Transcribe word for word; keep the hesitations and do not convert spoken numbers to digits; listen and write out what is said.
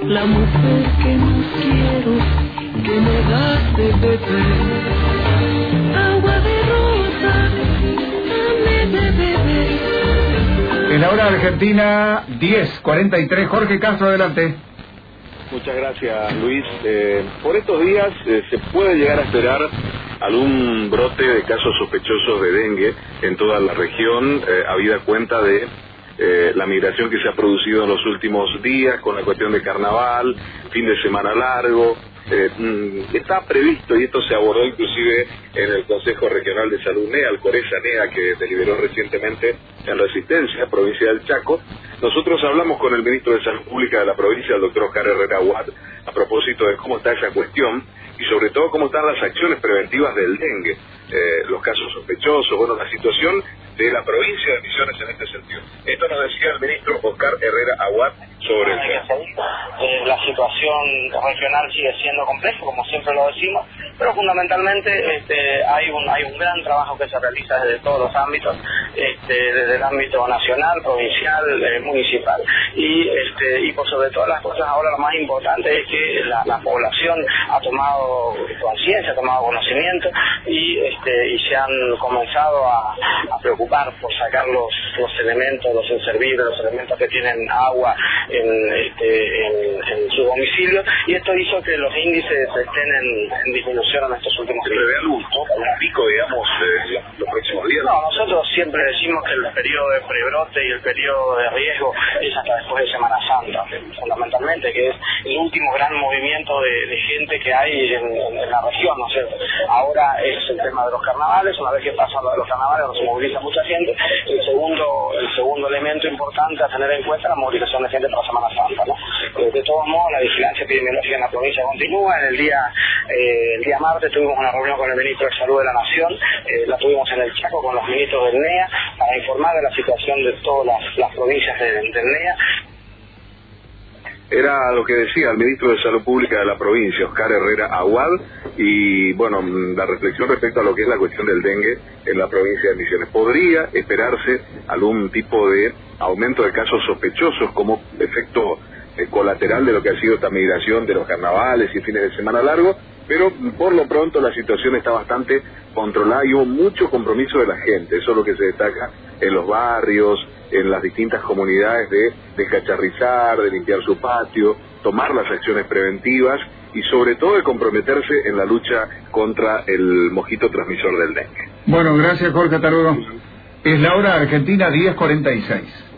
la mujer que no quiero, que me das de beber. Agua de rosa, dame de beber. En la hora argentina, diez cuarenta y tres, Jorge Castro, adelante. Muchas gracias, Luis. Eh, por estos días eh, se puede llegar a esperar algún brote de casos sospechosos de dengue en toda la región, eh, habida cuenta de eh, la migración que se ha producido en los últimos días con la cuestión de carnaval, fin de semana largo. Eh, mm, está previsto, y esto se abordó inclusive en el Consejo Regional de Salud NEA, el CORESA NEA, que deliberó recientemente en Resistencia, provincia del Chaco. Nosotros hablamos con el ministro de Salud Pública de la provincia, el doctor Oscar Herrera Aguad, a propósito de cómo está esa cuestión y sobre todo cómo están las acciones preventivas del dengue, eh, los casos sospechosos, bueno, la situación de la provincia de Misiones en este sentido. Esto nos decía el ministro Oscar Herrera Aguad sobre el tema. Eh, la situación regional sigue siendo compleja, como siempre lo decimos, pero fundamentalmente este, hay un hay un gran trabajo que se realiza desde todos los ámbitos, este, desde el ámbito nacional, provincial, eh, municipal, y este y por sobre todas las cosas ahora lo más importante es que la, la población ha tomado conciencia, ha tomado conocimiento y este y se han comenzado a, a preocupar por sacar los, los elementos, los inservibles, los elementos que tienen agua en, este, en, en su domicilio, y esto hizo que los índices estén en, en disminución en estos últimos días. ¿Se ve algún pico, digamos, eh, los próximos días? No, nosotros siempre decimos que el periodo de prebrote y el periodo de riesgo es hasta después de Semana Santa, fundamentalmente, que es el último gran movimiento de, de gente que hay en, en, en la región, ¿no es cierto? Ahora es el tema de los carnavales, una vez que pasa lo de los carnavales nos moviliza mucha gente. El segundo el segundo elemento importante a tener en cuenta es la movilización de gente para Semana Santa, ¿no? Eh, de todos modos, la vigilancia epidemiológica en la provincia continúa. En el día eh, el día martes tuvimos una reunión con el ministro de Salud de la Nación, eh, la tuvimos en el Chaco con los ministros del NEA para informar de la situación de todas las, las provincias de, del NEA. Era lo que decía el ministro de Salud Pública de la provincia, Oscar Herrera Aguad, y bueno, la reflexión respecto a lo que es la cuestión del dengue en la provincia de Misiones. ¿Podría esperarse algún tipo de aumento de casos sospechosos como efecto eh, colateral de lo que ha sido esta migración de los carnavales y fines de semana largo? Pero por lo pronto la situación está bastante controlada y hubo mucho compromiso de la gente. Eso es lo que se destaca en los barrios, en las distintas comunidades, de descacharrizar, de limpiar su patio, tomar las acciones preventivas y sobre todo de comprometerse en la lucha contra el mosquito transmisor del dengue. Bueno, gracias Jorge, hasta luego. Es la hora argentina, diez cuarenta y seis.